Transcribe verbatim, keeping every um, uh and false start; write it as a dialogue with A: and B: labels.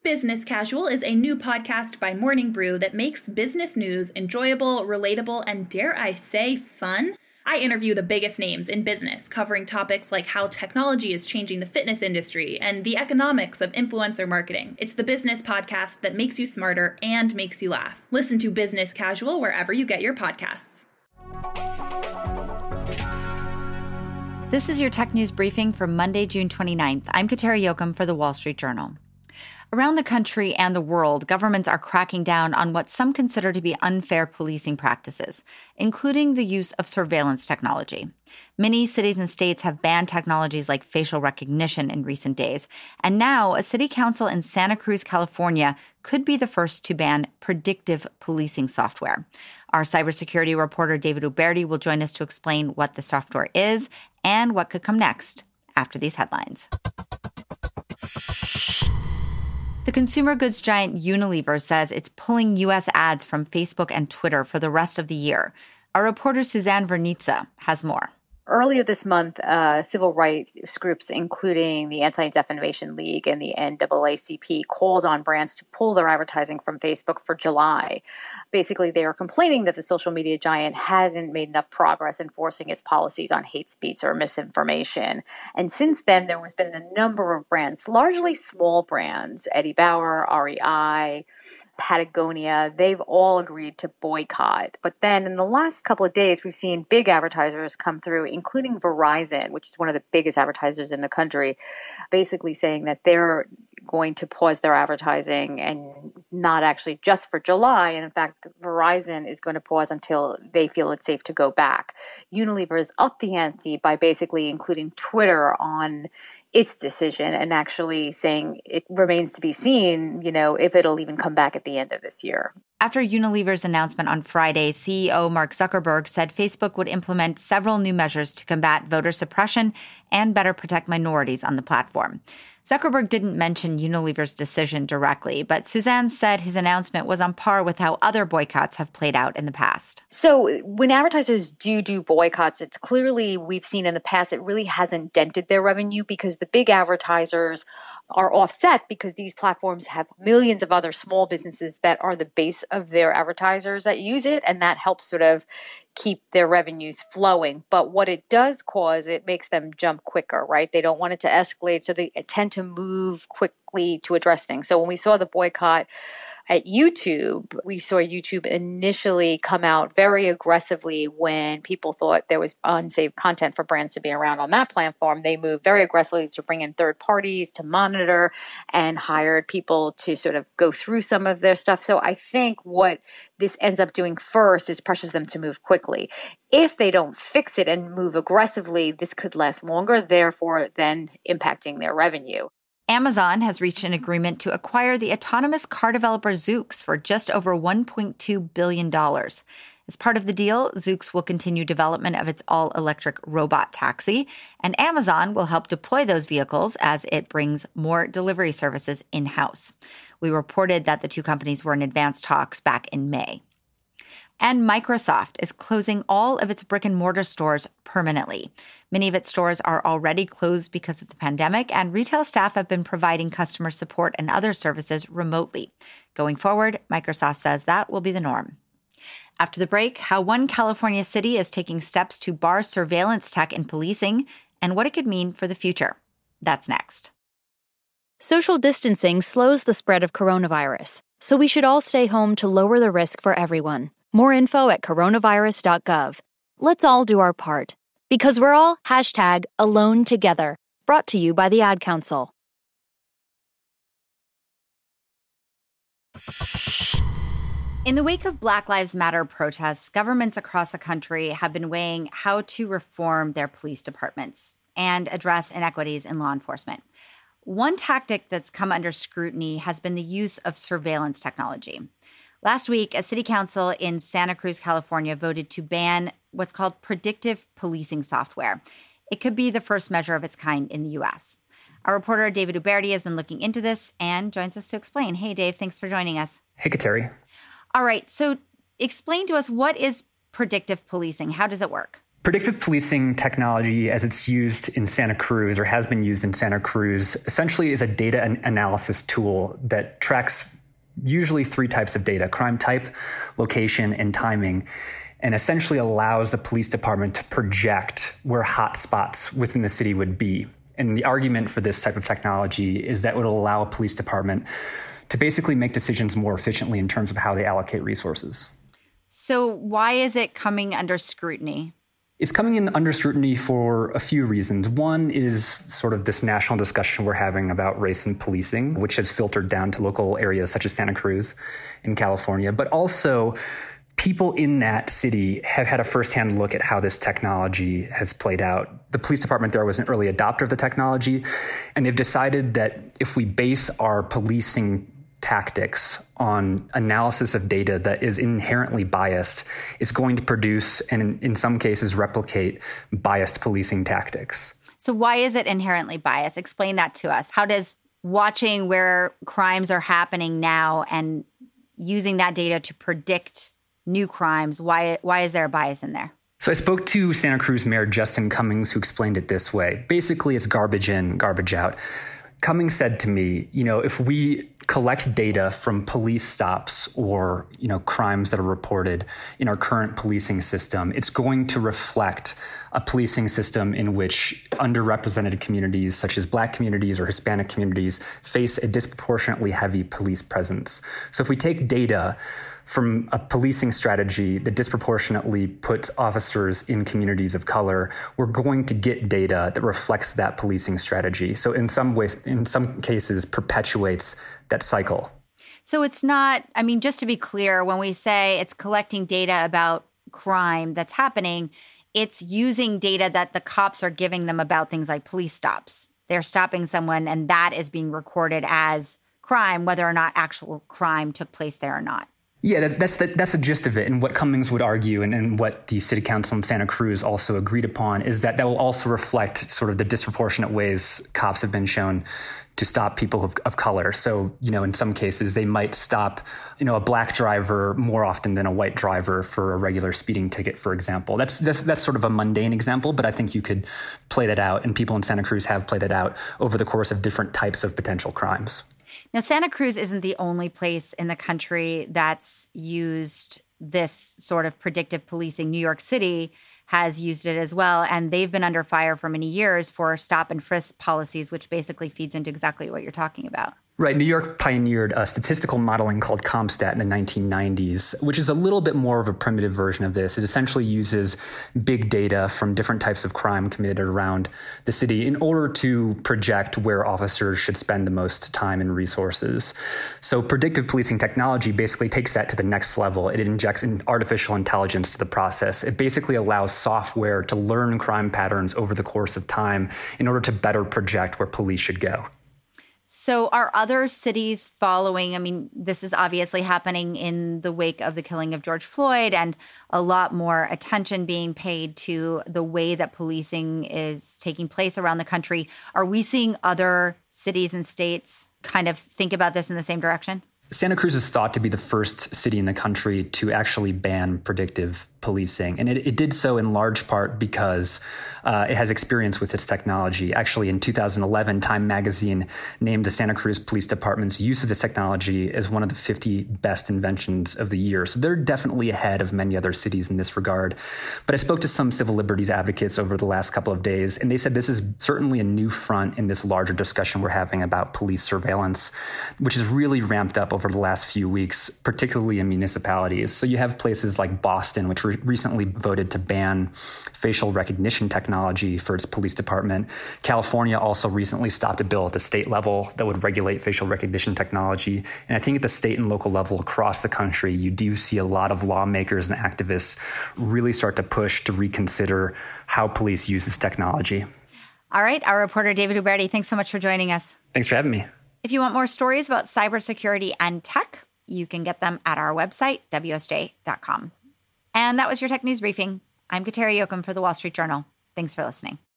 A: Business Casual is a new podcast by Morning Brew that makes business news enjoyable, relatable, and dare I say, fun. I interview the biggest names in business, covering topics like how technology is changing the fitness industry and the economics of influencer marketing. It's the business podcast that makes you smarter and makes you laugh. Listen to Business Casual wherever you get your podcasts.
B: This is your tech news briefing for Monday, June twenty-ninth. I'm Kateri Jochum for The Wall Street Journal. Around the country and the world, governments are cracking down on what some consider to be unfair policing practices, including the use of surveillance technology. Many cities and states have banned technologies like facial recognition in recent days, and now a city council in Santa Cruz, California, could be the first to ban predictive policing software. Our cybersecurity reporter David Uberti will join us to explain what the software is and what could come next after these headlines. The consumer goods giant Unilever says it's pulling U S ads from Facebook and Twitter for the rest of the year. Our reporter Suzanne Vernitza has more.
C: Earlier this month, uh, civil rights groups, including the Anti-Defamation League and the N double A C P, called on brands to pull their advertising from Facebook for July. Basically, they are complaining that the social media giant hadn't made enough progress enforcing its policies on hate speech or misinformation. And since then, there has been a number of brands, largely small brands, Eddie Bauer, R E I, Patagonia, they've all agreed to boycott. But then in the last couple of days, we've seen big advertisers come through, including Verizon, which is one of the biggest advertisers in the country, basically saying that they're going to pause their advertising and not actually just for July. And in fact, Verizon is going to pause until they feel it's safe to go back. Unilever is up the ante by basically including Twitter on its decision and actually saying it remains to be seen, you know, if it'll even come back at the end of this year.
B: After Unilever's announcement on Friday, C E O Mark Zuckerberg said Facebook would implement several new measures to combat voter suppression and better protect minorities on the platform. Zuckerberg didn't mention Unilever's decision directly, but Suzanne said his announcement was on par with how other boycotts have played out in the past.
C: So when advertisers do do boycotts, it's clearly, we've seen in the past, it really hasn't dented their revenue because the big advertisers are offset because these platforms have millions of other small businesses that are the base of their advertisers that use it, and that helps sort of keep their revenues flowing. But what it does cause, it makes them jump quicker, right? They don't want it to escalate, so they tend to move quickly to address things. So when we saw the boycott at YouTube, we saw YouTube initially come out very aggressively when people thought there was unsafe content for brands to be around on that platform. They moved very aggressively to bring in third parties to monitor and hired people to sort of go through some of their stuff. So I think what this ends up doing first is pressures them to move quickly. If they don't fix it and move aggressively, this could last longer, therefore then impacting their revenue.
B: Amazon has reached an agreement to acquire the autonomous car developer Zoox for just over one point two billion dollars. As part of the deal, Zoox will continue development of its all-electric robot taxi, and Amazon will help deploy those vehicles as it brings more delivery services in-house. We reported that the two companies were in advanced talks back in May. And Microsoft is closing all of its brick-and-mortar stores permanently. Many of its stores are already closed because of the pandemic, and retail staff have been providing customer support and other services remotely. Going forward, Microsoft says that will be the norm. After the break, how one California city is taking steps to bar surveillance tech in policing and what it could mean for the future. That's next.
D: Social distancing slows the spread of coronavirus, so we should all stay home to lower the risk for everyone. More info at coronavirus dot gov. Let's all do our part, because we're all hashtag alone together. Brought to you by the Ad Council.
B: In the wake of Black Lives Matter protests, governments across the country have been weighing how to reform their police departments and address inequities in law enforcement. One tactic that's come under scrutiny has been the use of surveillance technology. Last week, a city council in Santa Cruz, California, voted to ban what's called predictive policing software. It could be the first measure of its kind in the U S. Our reporter, David Uberti, has been looking into this and joins us to explain. Hey, Dave, thanks for joining us.
E: Hey, Kateri.
B: All right, so explain to us, what is predictive policing? How does it work?
E: Predictive policing technology, as it's used in Santa Cruz or has been used in Santa Cruz, essentially is a data an- analysis tool that tracks usually three types of data: crime type, location, and timing, and essentially allows the police department to project where hot spots within the city would be. And the argument for this type of technology is that it would allow a police department to basically make decisions more efficiently in terms of how they allocate resources.
B: So why is it coming under scrutiny?
E: It's coming in under scrutiny for a few reasons. One is sort of this national discussion we're having about race and policing, which has filtered down to local areas such as Santa Cruz in California. But also, people in that city have had a firsthand look at how this technology has played out. The police department there was an early adopter of the technology, and they've decided that if we base our policing tactics on analysis of data that is inherently biased, it's going to produce and in, in some cases replicate biased policing tactics.
B: So why is it inherently biased? Explain that to us. How does watching where crimes are happening now and using that data to predict new crimes, why why is there a bias in there?
E: So I spoke to Santa Cruz Mayor Justin Cummings, who explained it this way. Basically, it's garbage in, garbage out. Cummings said to me, you know, if we collect data from police stops or, you know, crimes that are reported in our current policing system, it's going to reflect a policing system in which underrepresented communities, such as Black communities or Hispanic communities, face a disproportionately heavy police presence. So if we take data from a policing strategy that disproportionately puts officers in communities of color, we're going to get data that reflects that policing strategy. So in some ways, in some cases, perpetuates that cycle.
B: So it's not, I mean, just to be clear, when we say it's collecting data about crime that's happening, it's using data that the cops are giving them about things like police stops. They're stopping someone and that is being recorded as crime, whether or not actual crime took place there or not.
E: Yeah, that, that's the, that's the gist of it. And what Cummings would argue and, and what the city council in Santa Cruz also agreed upon is that that will also reflect sort of the disproportionate ways cops have been shown to stop people of, of color. So, you know, in some cases, they might stop, you know, a Black driver more often than a white driver for a regular speeding ticket, for example. That's, that's, that's sort of a mundane example, but I think you could play that out. And people in Santa Cruz have played it out over the course of different types of potential crimes.
B: Now, Santa Cruz isn't the only place in the country that's used this sort of predictive policing. New York City has used it as well, and they've been under fire for many years for stop and frisk policies, which basically feeds into exactly what you're talking about.
E: Right. New York pioneered a statistical modeling called CompStat in the nineteen nineties, which is a little bit more of a primitive version of this. It essentially uses big data from different types of crime committed around the city in order to project where officers should spend the most time and resources. So predictive policing technology basically takes that to the next level. It injects an artificial intelligence to the process. It basically allows software to learn crime patterns over the course of time in order to better project where police should go.
B: So are other cities following? I mean, this is obviously happening in the wake of the killing of George Floyd and a lot more attention being paid to the way that policing is taking place around the country. Are we seeing other cities and states kind of think about this in the same direction?
E: Santa Cruz is thought to be the first city in the country to actually ban predictive policing. And it, it did so in large part because uh, it has experience with its technology. Actually, in two thousand eleven, Time magazine named the Santa Cruz Police Department's use of this technology as one of the fifty best inventions of the year. So they're definitely ahead of many other cities in this regard. But I spoke to some civil liberties advocates over the last couple of days, and they said this is certainly a new front in this larger discussion we're having about police surveillance, which has really ramped up over the last few weeks, particularly in municipalities. So you have places like Boston, which re- recently voted to ban facial recognition technology for its police department. California also recently stopped a bill at the state level that would regulate facial recognition technology. And I think at the state and local level across the country, you do see a lot of lawmakers and activists really start to push to reconsider how police use this technology. All
B: right. Our reporter, David Uberti, thanks so much for joining us.
E: Thanks for having me.
B: If you want more stories about cybersecurity and tech, you can get them at our website, W S J dot com. And that was your Tech News Briefing. I'm Kateri Jochum for The Wall Street Journal. Thanks for listening.